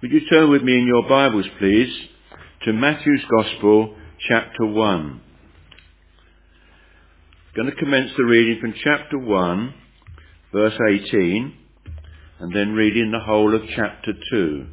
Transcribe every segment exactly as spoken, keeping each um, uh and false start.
Would you turn with me in your Bibles, please, to Matthew's Gospel, chapter one. I'm going to commence the reading from chapter one, verse eighteen, and then reading the whole of chapter two.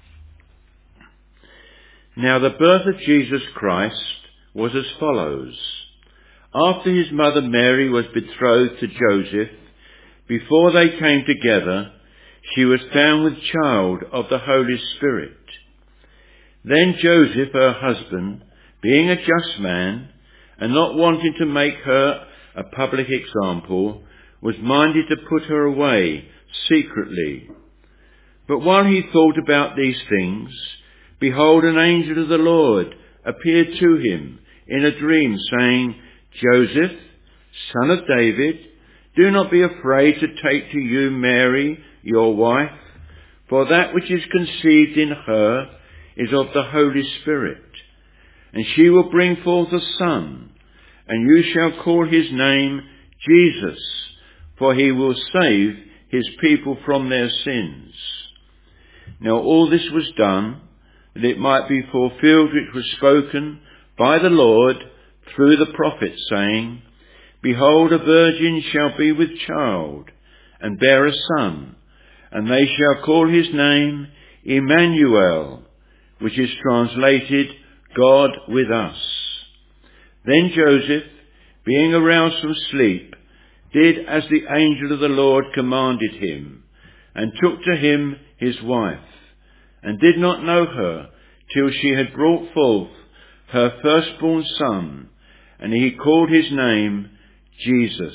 Now the birth of Jesus Christ was as follows. After his mother Mary was betrothed to Joseph, before they came together, she was found with child of the Holy Spirit. Then Joseph, her husband, being a just man, and not wanting to make her a public example, was minded to put her away secretly. But while he thought about these things, behold, an angel of the Lord appeared to him in a dream, saying, Joseph, son of David, do not be afraid to take to you Mary, your wife, for that which is conceived in her is of the Holy Spirit. And she will bring forth a son, and you shall call his name Jesus, for he will save his people from their sins. Now all this was done, that it might be fulfilled which was spoken by the Lord through the prophet, saying, Behold, a virgin shall be with child, and bear a son, and they shall call his name Emmanuel, which is translated God with us. Then Joseph, being aroused from sleep, did as the angel of the Lord commanded him, and took to him his wife, and did not know her till she had brought forth her firstborn son, and he called his name Jesus.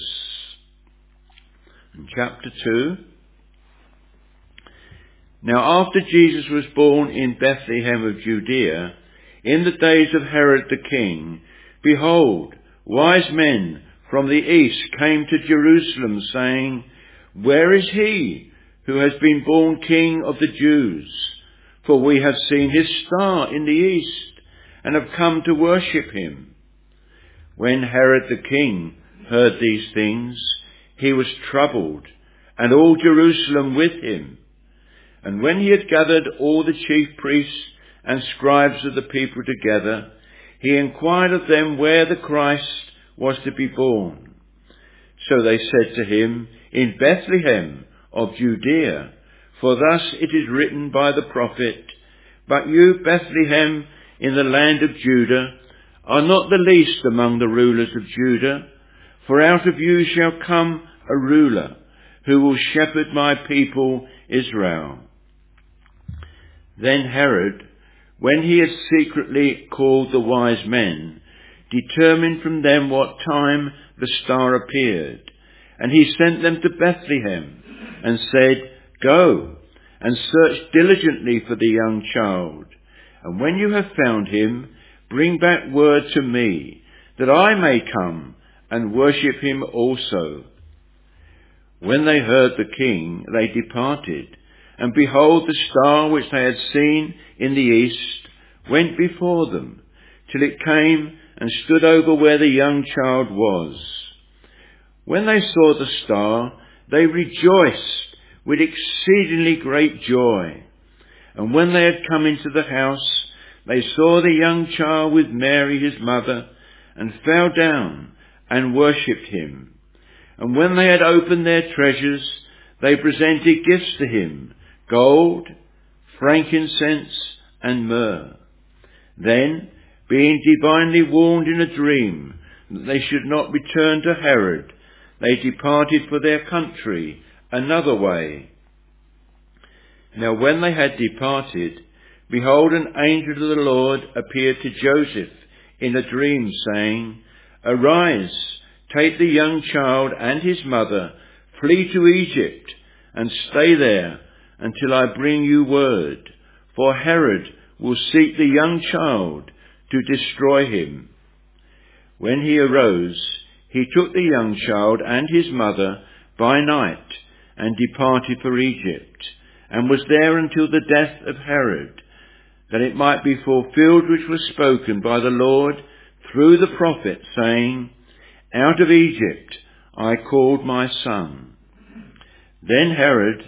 In chapter two. Now after Jesus was born in Bethlehem of Judea, in the days of Herod the king, behold, wise men from the east came to Jerusalem, saying, Where is he who has been born King of the Jews? For we have seen his star in the east, and have come to worship him. When Herod the king heard these things, he was troubled, and all Jerusalem with him. And when he had gathered all the chief priests and scribes of the people together, he inquired of them where the Christ was to be born. So they said to him, In Bethlehem of Judea, for thus it is written by the prophet, But you, Bethlehem, in the land of Judah, are not the least among the rulers of Judah, for out of you shall come a ruler, who will shepherd my people Israel. Then Herod, when he had secretly called the wise men, determined from them what time the star appeared. And he sent them to Bethlehem, and said, Go, and search diligently for the young child. And when you have found him, bring back word to me, that I may come and worship him also. When they heard the king, they departed. And behold, the star which they had seen in the east went before them, till it came and stood over where the young child was. When they saw the star, they rejoiced with exceedingly great joy. And when they had come into the house, they saw the young child with Mary his mother, and fell down and worshipped him. And when they had opened their treasures, they presented gifts to him, gold, frankincense, and myrrh. Then, being divinely warned in a dream that they should not return to Herod, they departed for their country another way. Now when they had departed, behold, an angel of the Lord appeared to Joseph in a dream, saying, Arise, take the young child and his mother, flee to Egypt, and stay there until I bring you word, for Herod will seek the young child to destroy him. When he arose, he took the young child and his mother by night, and departed for Egypt, and was there until the death of Herod, that it might be fulfilled which was spoken by the Lord through the prophet, saying, Out of Egypt I called my son. Then Herod,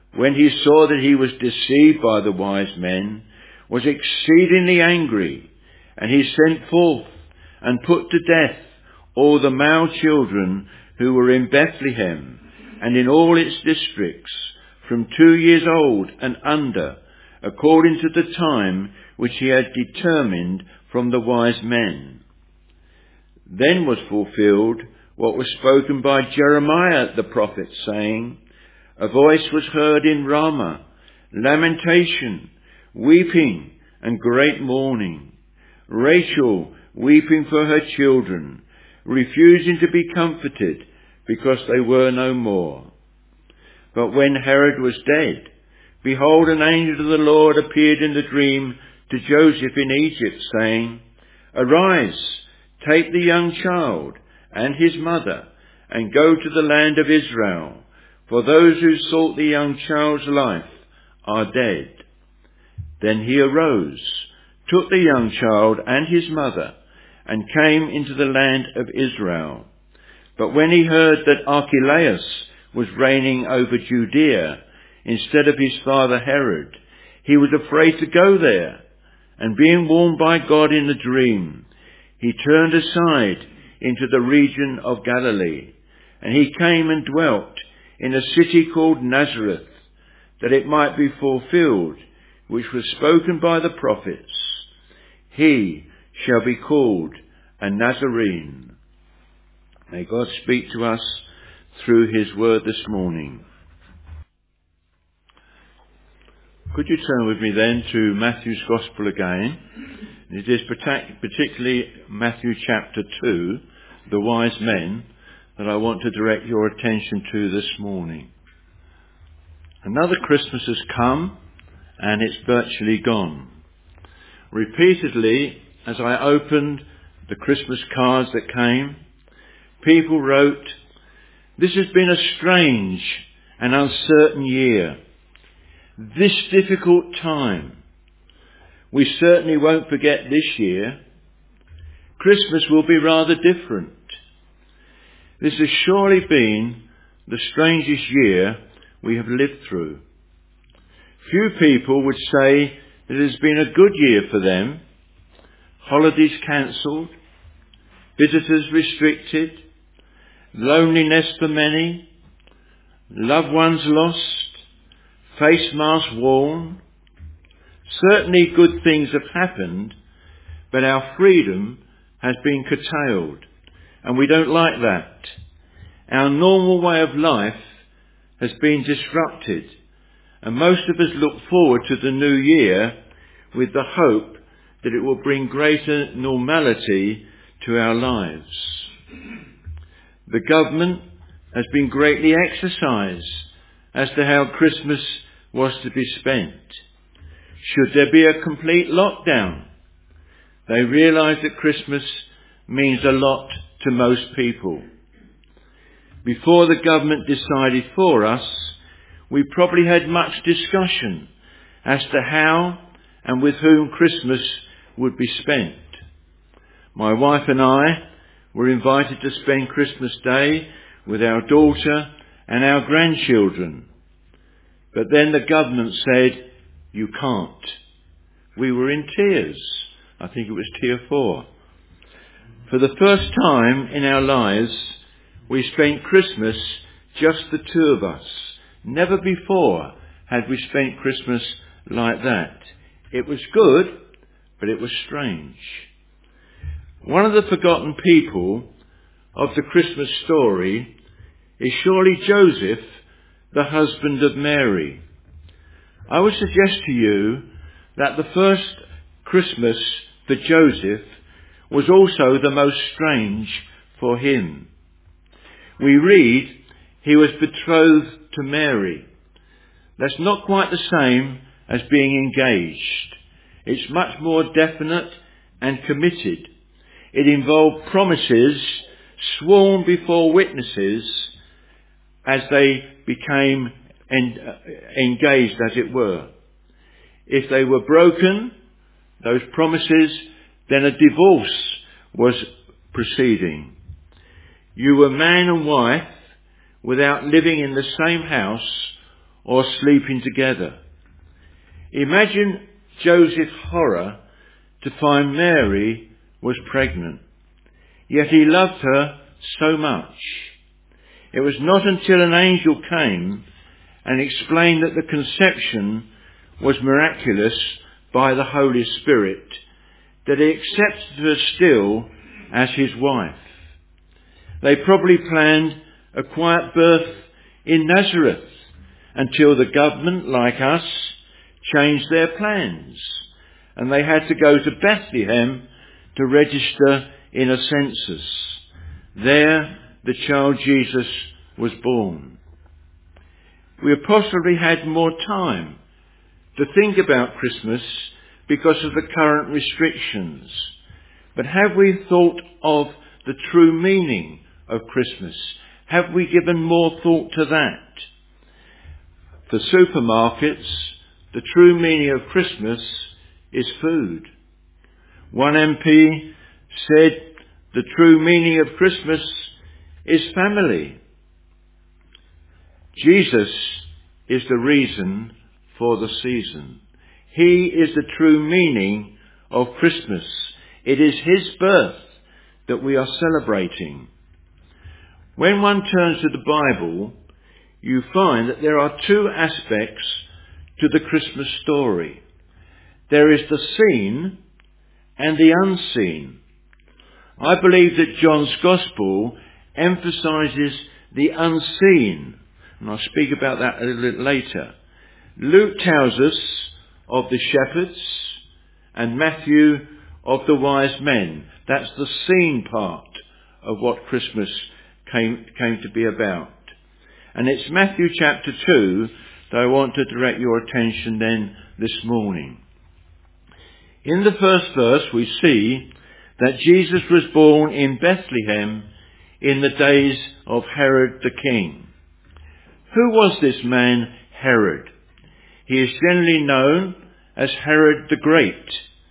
when he saw that he was deceived by the wise men, was exceedingly angry, and he sent forth and put to death all the male children who were in Bethlehem and in all its districts, from two years old and under, according to the time which he had determined from the wise men. Then was fulfilled what was spoken by Jeremiah the prophet, saying, a voice was heard in Ramah, lamentation, weeping, and great mourning. Rachel weeping for her children, refusing to be comforted, because they were no more. But when Herod was dead, behold, an angel of the Lord appeared in the dream to Joseph in Egypt, saying, arise, take the young child and his mother, and go to the land of Israel, for those who sought the young child's life are dead. Then he arose, took the young child and his mother, and came into the land of Israel. But when he heard that Archelaus was reigning over Judea instead of his father Herod, he was afraid to go there, and being warned by God in a dream, he turned aside into the region of Galilee, and he came and dwelt in a city called Nazareth, that it might be fulfilled, which was spoken by the prophets, he shall be called a Nazarene. May God speak to us through his word this morning. Could you turn with me then to Matthew's Gospel again? It is particularly Matthew chapter two, the wise men, that I want to direct your attention to this morning. Another Christmas has come, and it's virtually gone. Repeatedly, as I opened the Christmas cards that came, people wrote, this has been a strange and uncertain year. This difficult time. We certainly won't forget this year. Christmas will be rather different. This has surely been the strangest year we have lived through. Few people would say that it has been a good year for them. Holidays cancelled, visitors restricted, loneliness for many, loved ones lost, face masks worn. Certainly good things have happened, but our freedom has been curtailed, and we don't like that. Our normal way of life has been disrupted, and most of us look forward to the new year with the hope that it will bring greater normality to our lives. The government has been greatly exercised as to how Christmas was to be spent. Should there be a complete lockdown? They realise that Christmas means a lot to most people. Before the government decided for us, we probably had much discussion as to how and with whom Christmas would be spent. My wife and I were invited to spend Christmas Day with our daughter and our grandchildren. But then the government said, you can't. We were in tears. I think it was tier four. For the first time in our lives, we spent Christmas just the two of us. Never before had we spent Christmas like that. It was good, but it was strange. One of the forgotten people of the Christmas story is surely Joseph, the husband of Mary. I would suggest to you that the first Christmas for Joseph was also the most strange for him. We read he was betrothed to Mary. That's not quite the same as being engaged. It's much more definite and committed. It involved promises sworn before witnesses as they became en- engaged, as it were. If they were broken, those promises, then a divorce was proceeding. You were man and wife without living in the same house or sleeping together. Imagine Joseph's horror to find Mary was pregnant, yet he loved her so much. It was not until an angel came and explained that the conception was miraculous by the Holy Spirit that he accepted her still as his wife. They probably planned a quiet birth in Nazareth until the government, like us, changed their plans, and they had to go to Bethlehem to register in a census. There the child Jesus was born. We have possibly had more time to think about Christmas because of the current restrictions. But have we thought of the true meaning of Christmas? Have we given more thought to that? For supermarkets, the true meaning of Christmas is food. One M P said the true meaning of Christmas is family. Jesus is the reason for the season. He is the true meaning of Christmas. It is his birth that we are celebrating. When one turns to the Bible, you find that there are two aspects to the Christmas story. There is the seen and the unseen. I believe that John's Gospel emphasizes the unseen, and I'll speak about that a little bit later. Luke tells us of the shepherds and Matthew of the wise men. That's the seen part of what Christmas came, came to be about. And it's Matthew chapter two that I want to direct your attention then this morning. In the first verse we see that Jesus was born in Bethlehem in the days of Herod the king. Who was this man Herod? He is generally known as Herod the Great.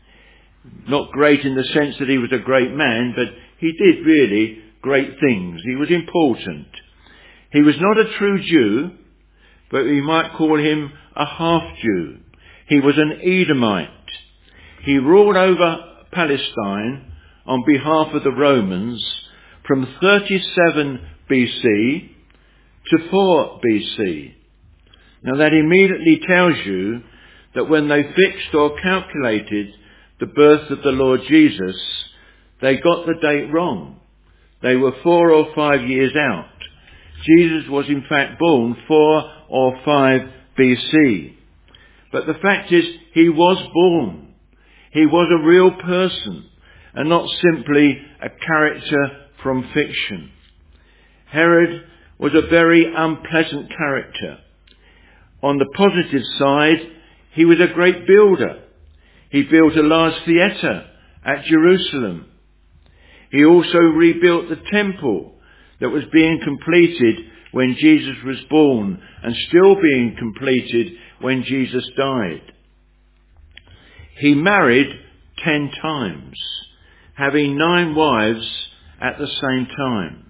Not great in the sense that he was a great man, but he did really great things. He was important. He was not a true Jew, but we might call him a half-Jew. He was an Edomite. He ruled over Palestine on behalf of the Romans from thirty-seven B C to four B C. Now that immediately tells you that when they fixed or calculated the birth of the Lord Jesus, they got the date wrong. They were four or five years out. Jesus was in fact born four or five B C. But the fact is, he was born. He was a real person and not simply a character from fiction. Herod was a very unpleasant character. On the positive side, he was a great builder. He built a large theatre at Jerusalem. He also rebuilt the temple that was being completed when Jesus was born and still being completed when Jesus died. He married ten times, having nine wives at the same time.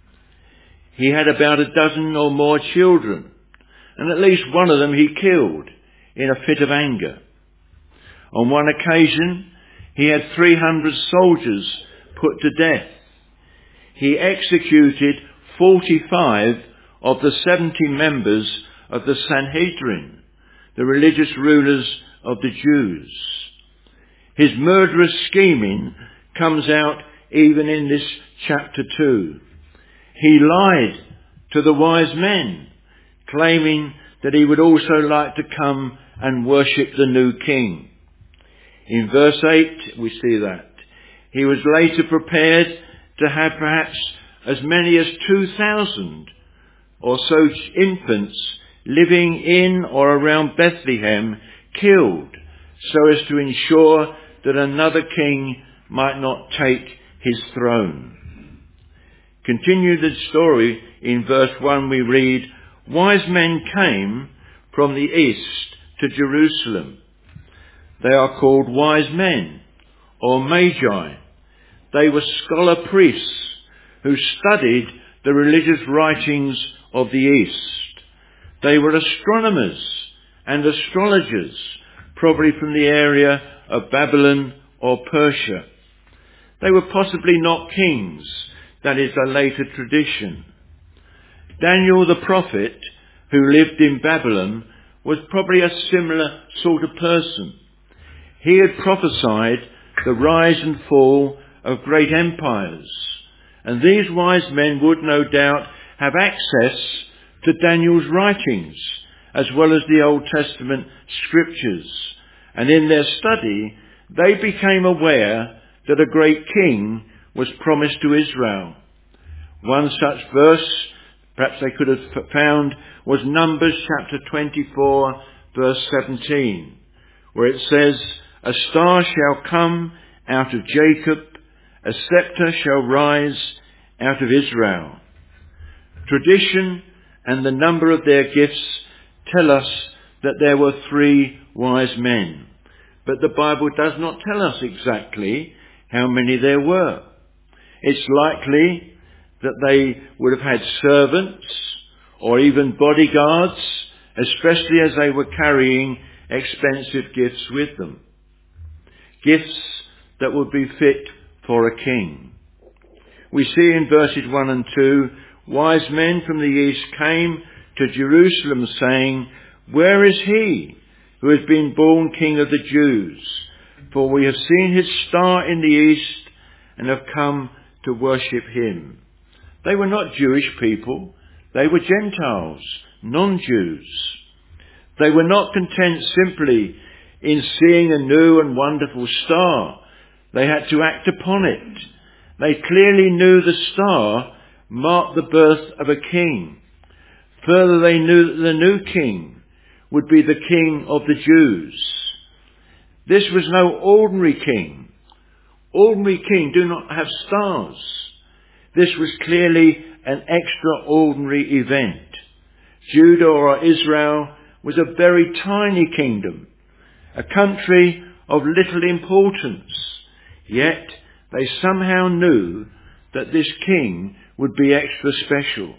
He had about a dozen or more children, and at least one of them he killed in a fit of anger. On one occasion, he had three hundred soldiers put to death. He executed forty-five of the seventy members of the Sanhedrin, the religious rulers of the Jews. His murderous scheming comes out even in this chapter two. He lied to the wise men, claiming that he would also like to come and worship the new king. In verse eight, we see that. He was later prepared to have perhaps as many as two thousand or so infants living in or around Bethlehem killed, so as to ensure that another king might not take his throne. Continue the story in verse one, we read, wise men came from the east to Jerusalem. They are called wise men or magi. They were scholar priests who studied the religious writings of the east. They were astronomers and astrologers, probably from the area of Babylon or Persia. They were possibly not kings. That is a later tradition. Daniel the prophet, who lived in Babylon, was probably a similar sort of person. He had prophesied the rise and fall of great empires, and these wise men would no doubt have access to Daniel's writings as well as the Old Testament scriptures, and in their study they became aware that a great king was promised to Israel. One such verse, perhaps they could have found, was Numbers chapter twenty-four, verse seventeen, where it says, "A star shall come out of Jacob, a scepter shall rise out of Israel." Tradition and the number of their gifts tell us that there were three wise men, but the Bible does not tell us exactly how many there were. It's likely that they would have had servants or even bodyguards, especially as they were carrying expensive gifts with them. Gifts that would be fit for a king. We see in verses one and two, wise men from the east came to Jerusalem saying, "Where is he who has been born King of the Jews? For we have seen his star in the east and have come to worship him." They were not Jewish people. They were Gentiles, non-Jews. They were not content simply in seeing a new and wonderful star. They had to act upon it. They clearly knew the star marked the birth of a king. Further, they knew that the new king would be the King of the Jews. This was no ordinary king. Ordinary kings do not have stars. This was clearly an extraordinary event. Judah or Israel was a very tiny kingdom, a country of little importance. Yet they somehow knew that this king would be extra special.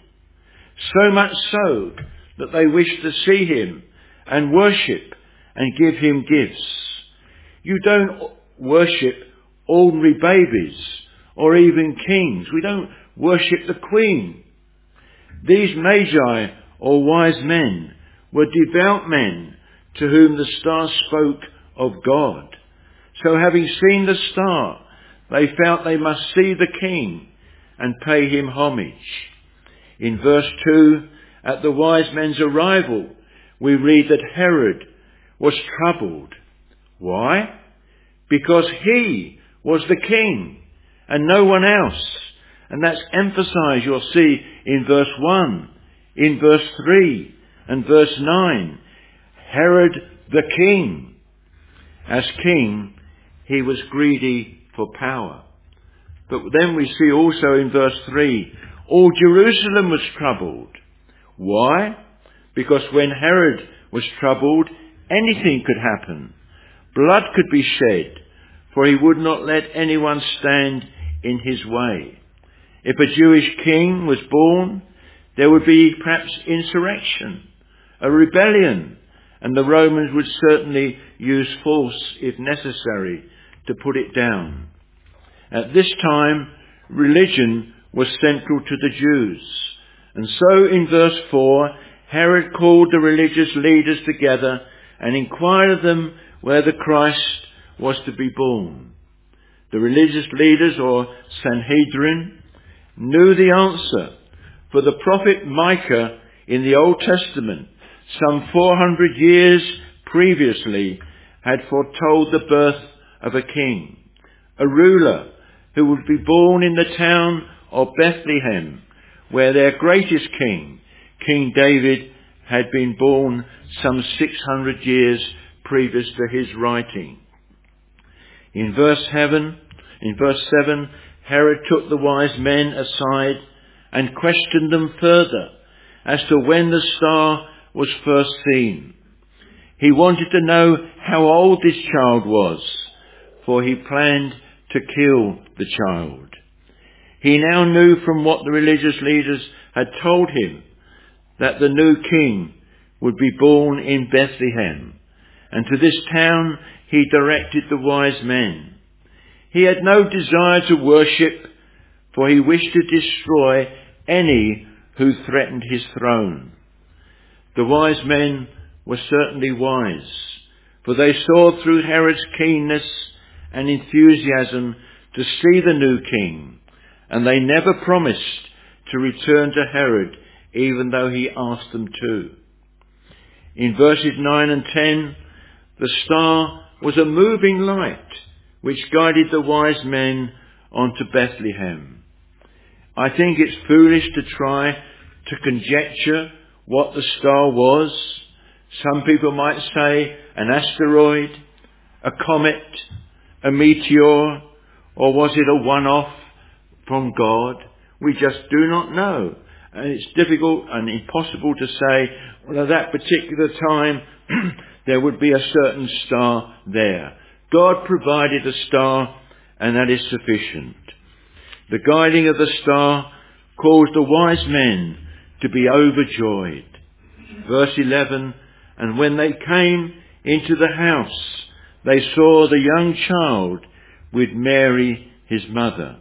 So much so that they wished to see him and worship and give him gifts. You don't worship ordinary babies or even kings. We don't worship the Queen. These magi or wise men were devout men to whom the star spoke of God. So having seen the star, they felt they must see the king and pay him homage. In verse two, at the wise men's arrival, we read that Herod was troubled. Why? Because he was the king and no one else. And that's emphasized, you'll see, in verse one, in verse three and verse nine. Herod the king. As king, he was greedy for power. But then we see also in verse three, all Jerusalem was troubled. Why? Because when Herod was troubled, anything could happen. Blood could be shed, for he would not let anyone stand in his way. If a Jewish king was born, there would be perhaps insurrection, a rebellion, and the Romans would certainly use force if necessary to put it down. At this time, religion was central to the Jews. And so in verse four, Herod called the religious leaders together and inquired of them where the Christ was to be born. The religious leaders, or Sanhedrin, knew the answer, for the prophet Micah in the Old Testament, some four hundred years previously, had foretold the birth of a king, a ruler who would be born in the town of Bethlehem, where their greatest king, King David, had been born some six hundred years previous to his writing. In verse seven, in verse seven, Herod took the wise men aside and questioned them further as to when the star was first seen. He wanted to know how old this child was, for he planned to kill the child. He now knew from what the religious leaders had told him that the new king would be born in Bethlehem, and to this town he directed the wise men. He had no desire to worship, for he wished to destroy any who threatened his throne. The wise men were certainly wise, for they saw through Herod's keenness and enthusiasm to see the new king, and they never promised to return to Herod, even though he asked them to. In verses nine and ten, the star was a moving light which guided the wise men onto Bethlehem. I think it's foolish to try to conjecture what the star was. Some people might say an asteroid, a comet, a meteor, or was it a one-off from God? We just do not know. And it's difficult and impossible to say, well, at that particular time, there would be a certain star there. God provided a star, and that is sufficient. The guiding of the star caused the wise men to be overjoyed. Verse eleven, and when they came into the house, they saw the young child with Mary, his mother.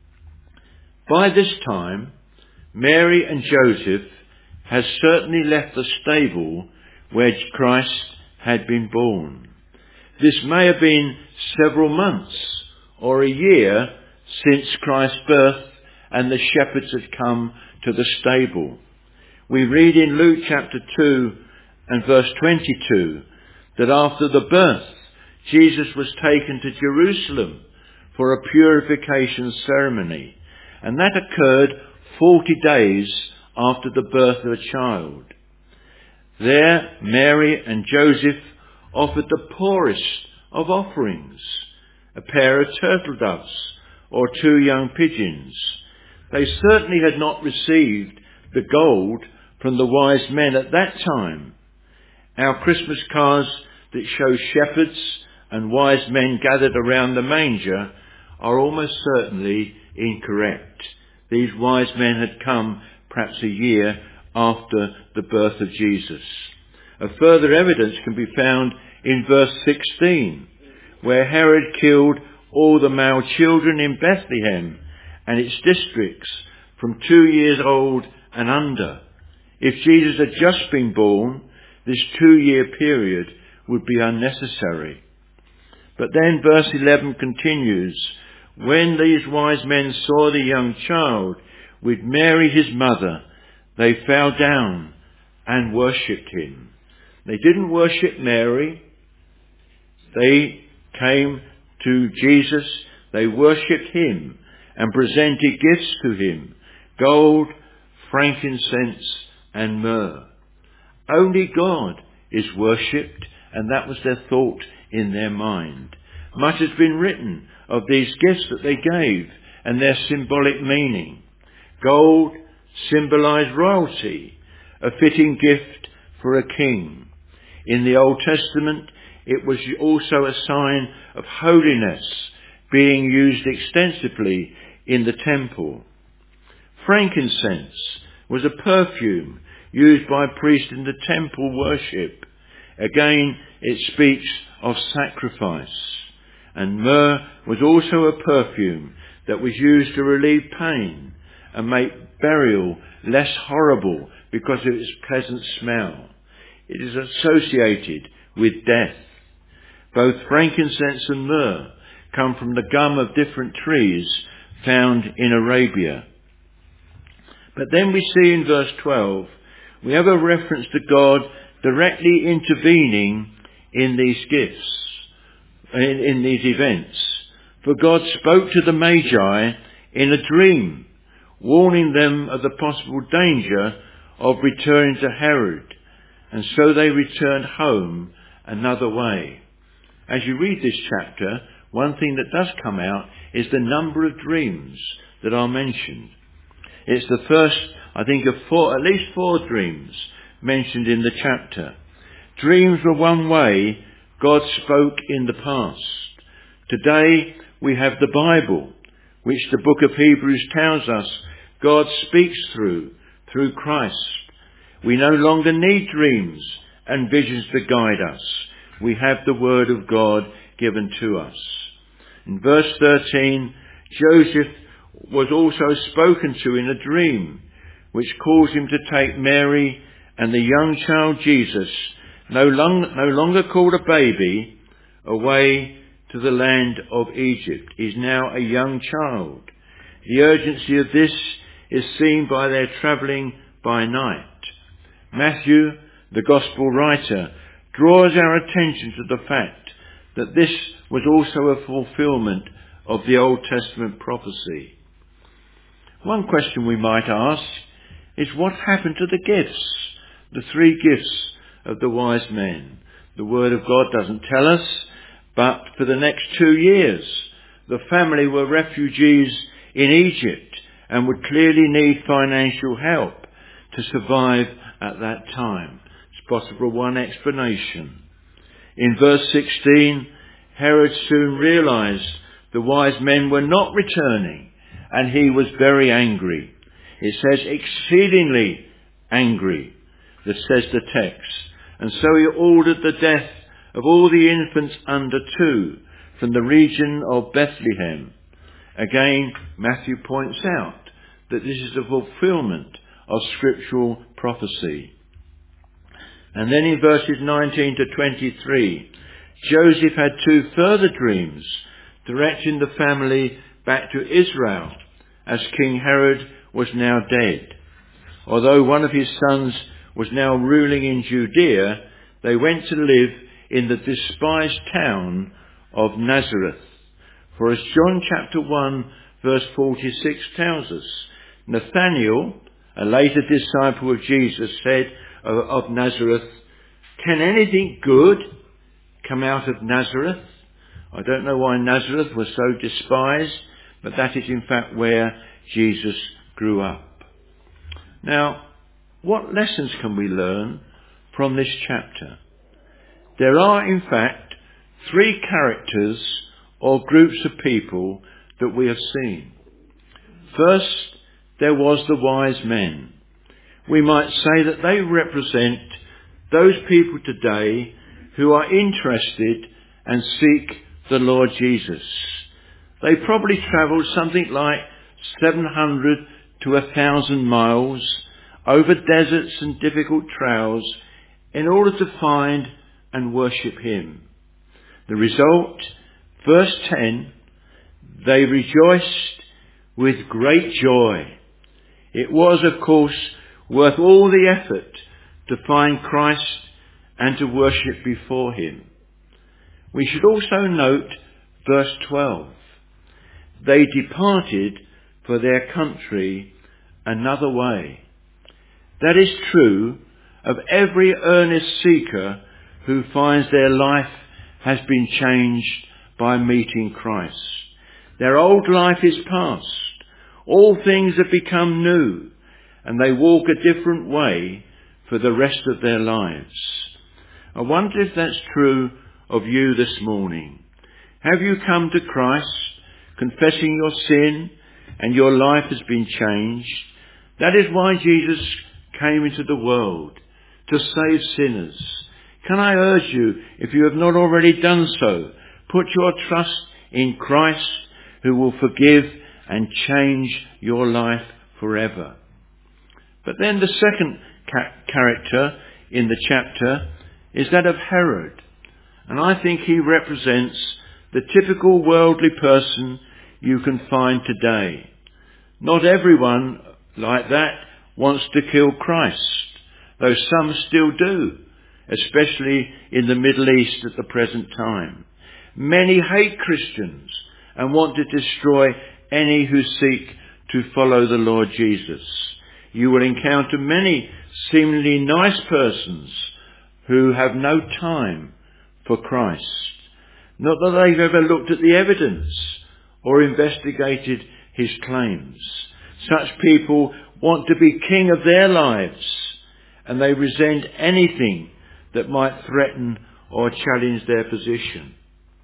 By this time, Mary and Joseph had certainly left the stable where Christ had been born. This may have been several months or a year since Christ's birth and the shepherds had come to the stable. We read in Luke chapter two and verse twenty-two that after the birth, Jesus was taken to Jerusalem for a purification ceremony, and that occurred forty days after the birth of a child. There, Mary and Joseph offered the poorest of offerings, a pair of turtle doves or two young pigeons. They certainly had not received the gold from the wise men at that time. Our Christmas cards that show shepherds and wise men gathered around the manger are almost certainly incorrect. These wise men had come perhaps a year after the birth of Jesus. A further evidence can be found in verse sixteen, where Herod killed all the male children in Bethlehem and its districts from two years old and under. If Jesus had just been born, this two-year period would be unnecessary. But then verse eleven continues, when these wise men saw the young child with Mary his mother, they fell down and worshipped him. They didn't worship Mary. They came to Jesus. They worshipped him and presented gifts to him, gold, frankincense and myrrh. Only God is worshipped, and that was their thought in their mind. Much has been written of these gifts that they gave and their symbolic meaning. Gold symbolized royalty, a fitting gift for a king. In the Old Testament, it was also a sign of holiness, being used extensively in the temple. Frankincense was a perfume used by priests in the temple worship. Again, it speaks of sacrifice. And myrrh was also a perfume that was used to relieve pain and make burial less horrible because of its pleasant smell. It is associated with death. Both frankincense and myrrh come from the gum of different trees found in Arabia. But then we see in verse twelve, we have a reference to God directly intervening in these gifts, in, in these events. For God spoke to the Magi in a dream, warning them of the possible danger of returning to Herod, and so they returned home another way. As you read this chapter, one thing that does come out is the number of dreams that are mentioned. It's the first, I think, of four, at least four dreams mentioned in the chapter. Dreams were one way God spoke in the past. Today we have the Bible, which the book of Hebrews tells us God speaks through, through Christ. We no longer need dreams and visions to guide us. We have the word of God given to us. In verse thirteen, Joseph was also spoken to in a dream, which caused him to take Mary and the young child Jesus, no, long, no longer called a baby, away to the land of Egypt. He is now a young child. The urgency of this is seen by their travelling by night. Matthew, the Gospel writer, draws our attention to the fact that this was also a fulfilment of the Old Testament prophecy. One question we might ask is, what happened to the gifts, the three gifts of the wise men? The Word of God doesn't tell us, but for the next two years, the family were refugees in Egypt and would clearly need financial help to survive at that time. It's possible one explanation. In verse sixteen, Herod soon realized the wise men were not returning, and he was very angry. It says exceedingly angry, that says the text. And so he ordered the death of all the infants under two from the region of Bethlehem. Again, Matthew points out that this is a fulfilment of scriptural prophecy. And then in verses nineteen to twenty-three, Joseph had two further dreams, directing the family back to Israel, as King Herod was now dead. Although one of his sons was now ruling in Judea, they went to live in the despised town of Nazareth. For as John chapter one verse forty-six tells us, Nathanael, a later disciple of Jesus, said of, of Nazareth, "Can anything good come out of Nazareth?" I don't know why Nazareth was so despised, but that is in fact where Jesus grew up. Now, what lessons can we learn from this chapter? There are in fact three characters or groups of people that we have seen. First, there was the wise men. We might say that they represent those people today who are interested and seek the Lord Jesus. They probably travelled something like seven hundred to a thousand miles over deserts and difficult trails in order to find and worship him. The result, verse ten, they rejoiced with great joy. It was, of course, worth all the effort to find Christ and to worship before him. We should also note verse twelve. They departed for their country another way. That is true of every earnest seeker who finds their life has been changed by meeting Christ. Their old life is past. All things have become new, and they walk a different way for the rest of their lives. I wonder if that's true of you this morning. Have you come to Christ, confessing your sin, and your life has been changed? That is why Jesus came into the world, to save sinners. Can I urge you, if you have not already done so, put your trust in Christ, who will forgive and change your life forever. But then the second ca- character in the chapter is that of Herod. And I think he represents the typical worldly person you can find today. Not everyone like that wants to kill Christ, though some still do, especially in the Middle East at the present time. Many hate Christians and want to destroy any who seek to follow the Lord Jesus. You will encounter many seemingly nice persons who have no time for Christ. Not that they've ever looked at the evidence or investigated his claims. Such people want to be king of their lives, and they resent anything that might threaten or challenge their position.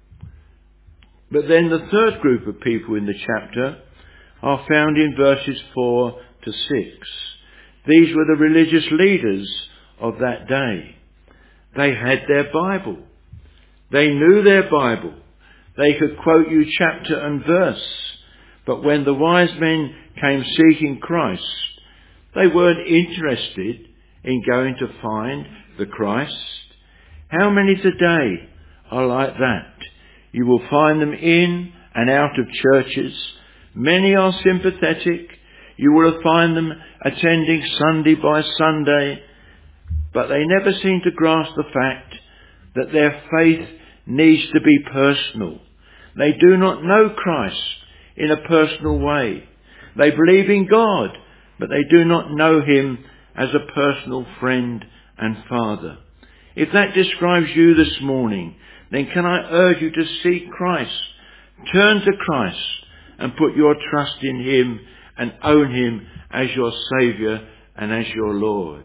But then the third group of people in the chapter are found in verses four to six. These were the religious leaders of that day. They had their Bible. They knew their Bible. They could quote you chapter and verse. But when the wise men came seeking Christ, they weren't interested in going to find the Christ. How many today are like that? You will find them in and out of churches. Many are sympathetic. You will find them attending Sunday by Sunday, but they never seem to grasp the fact that their faith needs to be personal. They do not know Christ in a personal way. They believe in God, but they do not know him as a personal friend and Father. If that describes you this morning, then can I urge you to seek Christ, turn to Christ and put your trust in him and own him as your Saviour and as your Lord.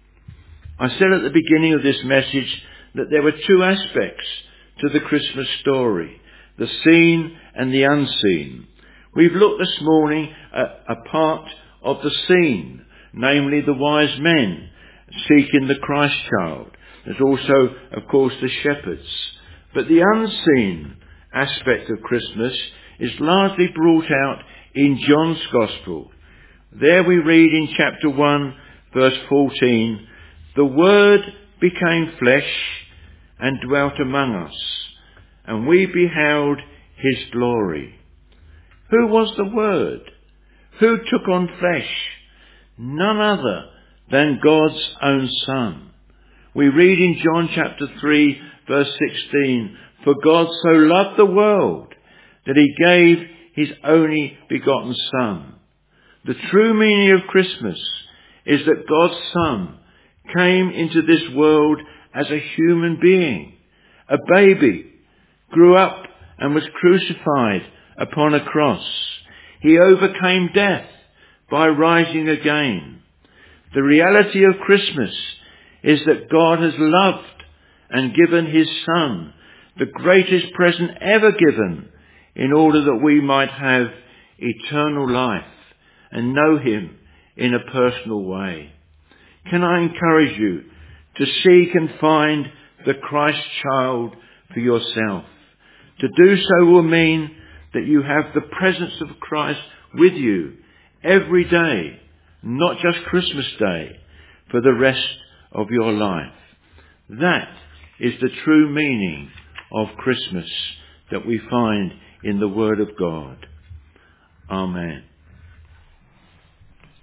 I said at the beginning of this message that there were two aspects to the Christmas story, the seen and the unseen. We've looked this morning at a part of the seen, namely the wise men seeking the Christ child. There's also, of course, the shepherds. But the unseen aspect of Christmas is largely brought out in John's Gospel. There we read in chapter one, verse fourteen, "The Word became flesh and dwelt among us, and we beheld his glory." Who was the Word? Who took on flesh? None other than God's own Son. We read in John chapter three, verse sixteen, "For God so loved the world that he gave his only begotten Son." The true meaning of Christmas is that God's Son came into this world as a human being, a baby, grew up and was crucified upon a cross. He overcame death by rising again. The reality of Christmas is that God has loved and given his Son, the greatest present ever given, in order that we might have eternal life and know him in a personal way. Can I encourage you to seek and find the Christ child for yourself? To do so will mean that you have the presence of Christ with you every day, not just Christmas Day, for the rest of your life. That is the true meaning of Christmas that we find in the Word of God. Amen.